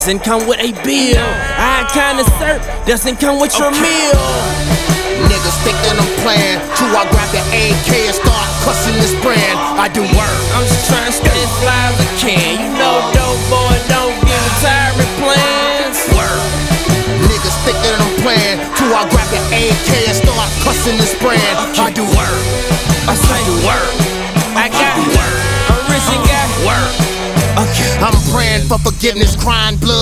doesn't come with a bill. I kind of surf doesn't come with your meal. Niggas think that I'm playing, till I grab the AK and start cussing this brand. I do work. I'm just trying to stay as fly as I can. You know, dope boy don't get retirement plans. Work. Niggas think that I'm playing, till I grab the AK and start cussing this brand. I do work. I say do work. I got work. I'm rich and got work. I'm praying for forgiveness, crying blood.